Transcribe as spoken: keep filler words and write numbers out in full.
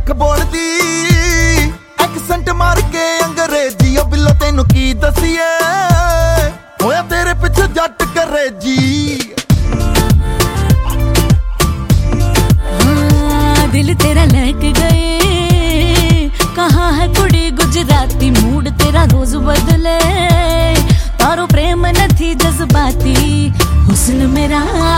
अख बोलदी एक्सेंट मार के अंग्रेजी ओ बिल्लो तेनू की दसीए होया तेरे पिछे जट करेजी। हाँ, दिल तेरा लग गए कहाँ है कुड़ी गुजराती मूड तेरा रोज बदले तारो प्रेम नथी जज्बाती हुस्न मेरा